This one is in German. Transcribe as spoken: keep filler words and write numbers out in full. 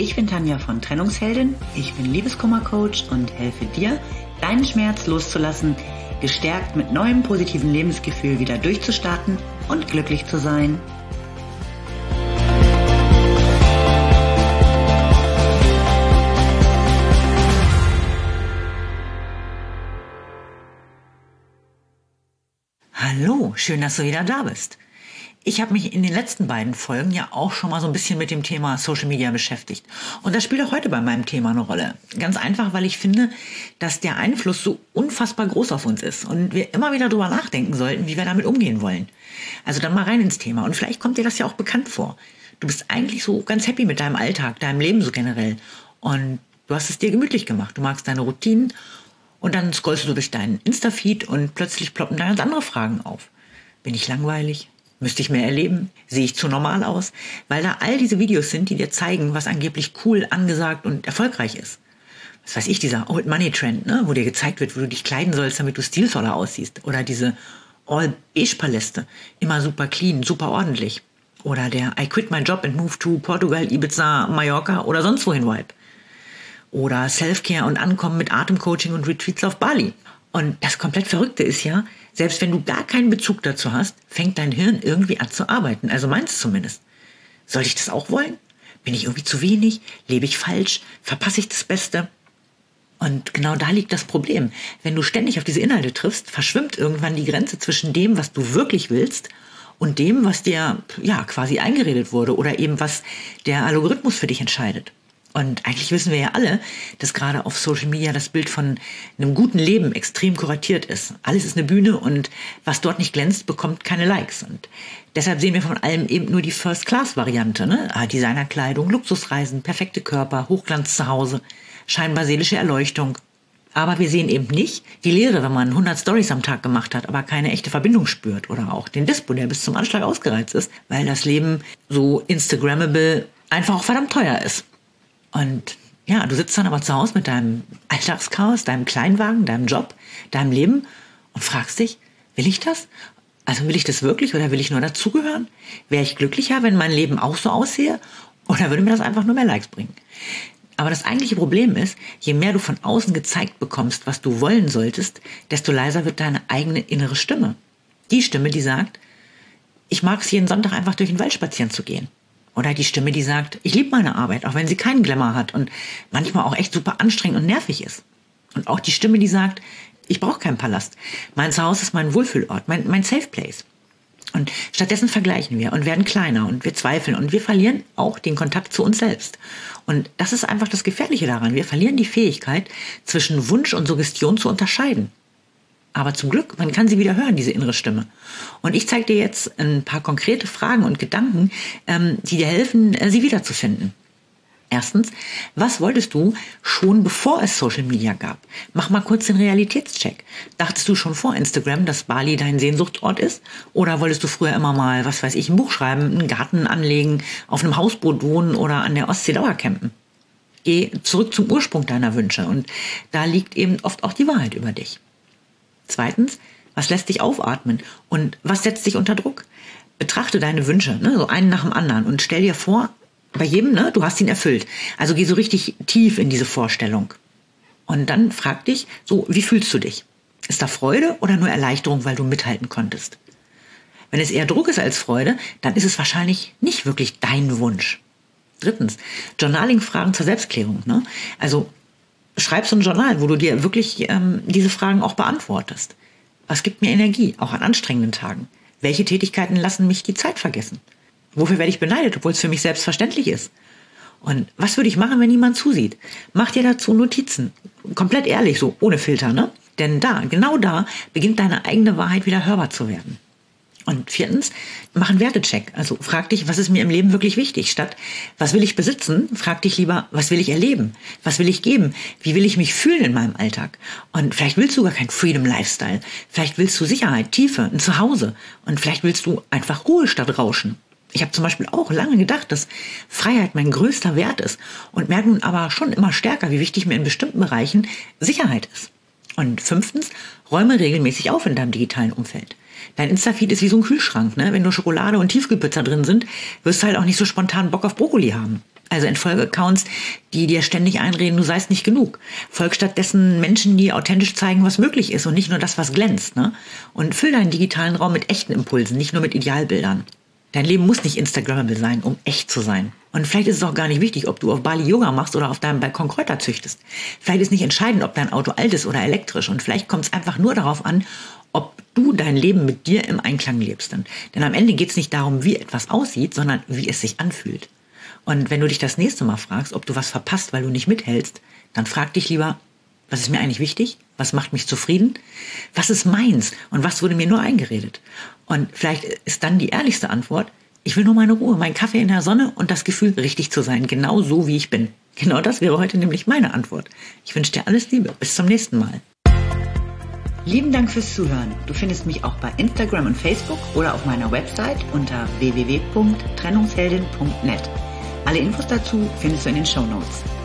Ich bin Tanja von Trennungsheldin, ich bin Liebeskummer-Coach und helfe dir, deinen Schmerz loszulassen, gestärkt mit neuem positiven Lebensgefühl wieder durchzustarten und glücklich zu sein. Hallo, schön, dass du wieder da bist. Ich habe mich in den letzten beiden Folgen ja auch schon mal so ein bisschen mit dem Thema Social Media beschäftigt. Und das spielt auch heute bei meinem Thema eine Rolle. Ganz einfach, weil ich finde, dass der Einfluss so unfassbar groß auf uns ist und wir immer wieder drüber nachdenken sollten, wie wir damit umgehen wollen. Also dann mal rein ins Thema. Und vielleicht kommt dir das ja auch bekannt vor. Du bist eigentlich so ganz happy mit deinem Alltag, deinem Leben so generell. Und du hast es dir gemütlich gemacht. Du magst deine Routinen. Und dann scrollst du durch deinen Insta-Feed und plötzlich ploppen da ganz andere Fragen auf. Bin ich langweilig? Müsste ich mehr erleben? Sehe ich zu normal aus? Weil da all diese Videos sind, die dir zeigen, was angeblich cool, angesagt und erfolgreich ist. Was weiß ich, dieser Old Money Trend, ne, wo dir gezeigt wird, wo du dich kleiden sollst, damit du stilvoller aussiehst. Oder diese All-Beige-Paläste. Immer super clean, super ordentlich. Oder der I quit my job and move to Portugal, Ibiza, Mallorca oder sonst wohin Vibe. Oder Self-Care und Ankommen mit Atemcoaching und Retreats auf Bali. Und das komplett Verrückte ist ja, selbst wenn du gar keinen Bezug dazu hast, fängt dein Hirn irgendwie an zu arbeiten. Also meins zumindest. Soll ich das auch wollen? Bin ich irgendwie zu wenig? Lebe ich falsch? Verpasse ich das Beste? Und genau da liegt das Problem. Wenn du ständig auf diese Inhalte triffst, verschwimmt irgendwann die Grenze zwischen dem, was du wirklich willst und dem, was dir ja quasi eingeredet wurde oder eben was der Algorithmus für dich entscheidet. Und eigentlich wissen wir ja alle, dass gerade auf Social Media das Bild von einem guten Leben extrem kuratiert ist. Alles ist eine Bühne und was dort nicht glänzt, bekommt keine Likes. Und deshalb sehen wir von allem eben nur die First-Class-Variante, ne? Designerkleidung, Luxusreisen, perfekte Körper, Hochglanz zu Hause, scheinbar seelische Erleuchtung. Aber wir sehen eben nicht die Leere, wenn man hundert Stories am Tag gemacht hat, aber keine echte Verbindung spürt. Oder auch den Dispo, der bis zum Anschlag ausgereizt ist, weil das Leben so Instagrammable einfach auch verdammt teuer ist. Und ja, du sitzt dann aber zu Hause mit deinem Alltagschaos, deinem Kleinwagen, deinem Job, deinem Leben und fragst dich, will ich das? Also will ich das wirklich oder will ich nur dazugehören? Wäre ich glücklicher, wenn mein Leben auch so aussehe? Oder würde mir das einfach nur mehr Likes bringen? Aber das eigentliche Problem ist, je mehr du von außen gezeigt bekommst, was du wollen solltest, desto leiser wird deine eigene innere Stimme. Die Stimme, die sagt, ich mag es jeden Sonntag einfach durch den Wald spazieren zu gehen. Oder die Stimme, die sagt, ich liebe meine Arbeit, auch wenn sie keinen Glamour hat und manchmal auch echt super anstrengend und nervig ist. Und auch die Stimme, die sagt, ich brauche keinen Palast. Mein Zuhause ist mein Wohlfühlort, mein, mein Safe Place. Und stattdessen vergleichen wir und werden kleiner und wir zweifeln und wir verlieren auch den Kontakt zu uns selbst. Und das ist einfach das Gefährliche daran. Wir verlieren die Fähigkeit, zwischen Wunsch und Suggestion zu unterscheiden. Aber zum Glück, man kann sie wieder hören, diese innere Stimme. Und ich zeige dir jetzt ein paar konkrete Fragen und Gedanken, ähm, die dir helfen, äh, sie wiederzufinden. Erstens, was wolltest du schon bevor es Social Media gab? Mach mal kurz den Realitätscheck. Dachtest du schon vor Instagram, dass Bali dein Sehnsuchtsort ist? Oder wolltest du früher immer mal, was weiß ich, ein Buch schreiben, einen Garten anlegen, auf einem Hausboot wohnen oder an der Ostsee Dauercampen? Geh zurück zum Ursprung deiner Wünsche und da liegt eben oft auch die Wahrheit über dich. Zweitens, was lässt dich aufatmen und was setzt dich unter Druck? Betrachte deine Wünsche, ne, so einen nach dem anderen und stell dir vor, bei jedem, ne, du hast ihn erfüllt. Also geh so richtig tief in diese Vorstellung. Und dann frag dich, so, wie fühlst du dich? Ist da Freude oder nur Erleichterung, weil du mithalten konntest? Wenn es eher Druck ist als Freude, dann ist es wahrscheinlich nicht wirklich dein Wunsch. Drittens, Journaling-Fragen zur Selbstklärung, ne? Also schreib so ein Journal, wo du dir wirklich ähm, diese Fragen auch beantwortest. Was gibt mir Energie, auch an anstrengenden Tagen? Welche Tätigkeiten lassen mich die Zeit vergessen? Wofür werde ich beneidet, obwohl es für mich selbstverständlich ist? Und was würde ich machen, wenn niemand zusieht? Mach dir dazu Notizen. Komplett ehrlich, so ohne Filter, ne? Denn da, genau da, beginnt deine eigene Wahrheit wieder hörbar zu werden. Und viertens, mach einen Wertecheck. Also frag dich, was ist mir im Leben wirklich wichtig? Statt, was will ich besitzen? Frag dich lieber, was will ich erleben? Was will ich geben? Wie will ich mich fühlen in meinem Alltag? Und vielleicht willst du gar kein Freedom Lifestyle. Vielleicht willst du Sicherheit, Tiefe, ein Zuhause. Und vielleicht willst du einfach Ruhe statt Rauschen. Ich habe zum Beispiel auch lange gedacht, dass Freiheit mein größter Wert ist und merke nun aber schon immer stärker, wie wichtig mir in bestimmten Bereichen Sicherheit ist. Und fünftens, räume regelmäßig auf in deinem digitalen Umfeld. Dein Insta-Feed ist wie so ein Kühlschrank, ne? Wenn nur Schokolade und Tiefkühlpizza drin sind, wirst du halt auch nicht so spontan Bock auf Brokkoli haben. Also entfolge Accounts, die dir ständig einreden, du seist nicht genug. Folg stattdessen Menschen, die authentisch zeigen, was möglich ist und nicht nur das, was glänzt. Ne? Und füll deinen digitalen Raum mit echten Impulsen, nicht nur mit Idealbildern. Dein Leben muss nicht Instagrammable sein, um echt zu sein. Und vielleicht ist es auch gar nicht wichtig, ob du auf Bali Yoga machst oder auf deinem Balkon Kräuter züchtest. Vielleicht ist nicht entscheidend, ob dein Auto alt ist oder elektrisch. Und vielleicht kommt es einfach nur darauf an, ob du dein Leben mit dir im Einklang lebst. Denn am Ende geht es nicht darum, wie etwas aussieht, sondern wie es sich anfühlt. Und wenn du dich das nächste Mal fragst, ob du was verpasst, weil du nicht mithältst, dann frag dich lieber, was ist mir eigentlich wichtig? Was macht mich zufrieden? Was ist meins? Und was wurde mir nur eingeredet? Und vielleicht ist dann die ehrlichste Antwort, ich will nur meine Ruhe, meinen Kaffee in der Sonne und das Gefühl, richtig zu sein, genau so, wie ich bin. Genau das wäre heute nämlich meine Antwort. Ich wünsche dir alles Liebe. Bis zum nächsten Mal. Lieben Dank fürs Zuhören. Du findest mich auch bei Instagram und Facebook oder auf meiner Website unter w w w punkt trennungsheldin punkt net. Alle Infos dazu findest du in den Shownotes.